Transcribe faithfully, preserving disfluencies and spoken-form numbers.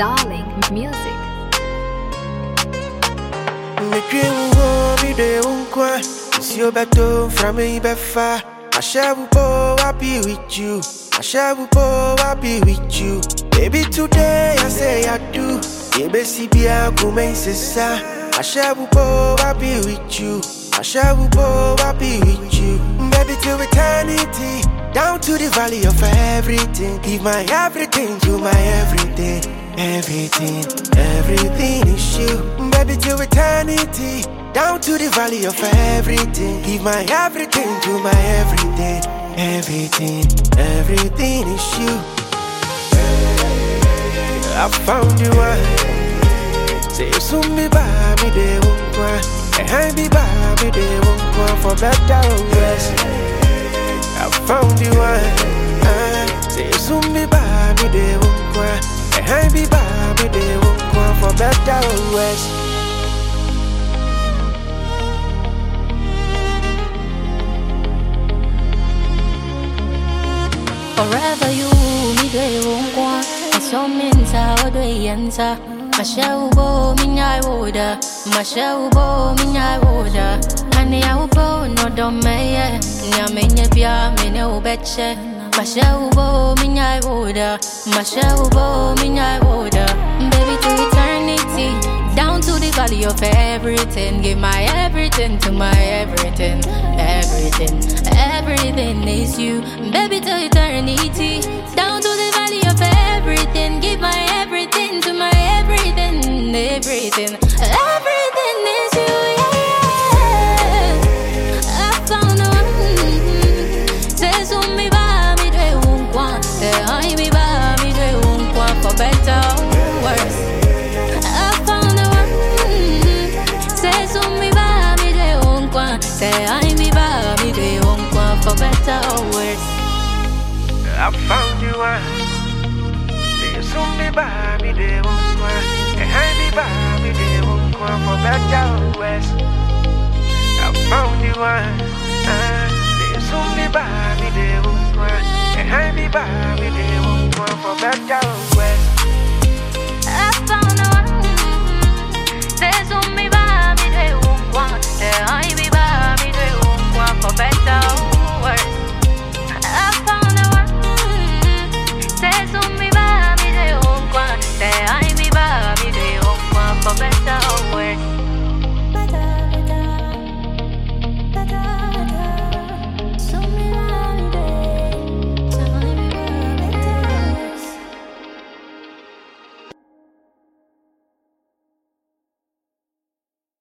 Darling Music. Me dream wo mi de unkwa. It's your better from me befa. I shall go, I'll be with you. I shall go, I'll be with you. Baby, today I say I do. Baby, see be a kume sisa. I shall go, I'll be with you. I shall go, I'll be with you. Baby, till eternity. Down to the valley of everything. Give my everything to my everything. Everything, everything is you. Baby, till eternity. Down to the valley of everything. Give my everything to my everything. Everything, everything is you. I found you one. Say you soon be by me, they won't go. And I be by me, they won't go. For better or worse, I found you one. uh, Say you soon be by me, they won't go. And I be by me, they won't go. For better or worse. Forever you, me they won't go. It's your mental, how do you answer? My shell bo, me I woulda. My shell bo, me I woulda. Honey, I will bo, no don't me, yeah. Nyame nyebia, me no betche. My shell bo, me I woulda. My shell bo, me I woulda. Baby, to eternity. Down to the valley of everything. Give my everything to my everything. Everything, everything is you. Baby, to eternity. Down to the valley of everything. Give my everything to my everything. Everything, everything is you, yeah. I found one. Say so me ba me do won't want. Say I me ba me do won't want. For better or worse, I found one. Say so me ba me do won't want. Say I me ba me do won't want. For better or worse, I found you one. Say you soon be by me, they won't go. And I be by me, they won't go. For better or worse, I found you one. uh, Say you soon be by me, they won't go. And I be by me, they won't go. For better or worse.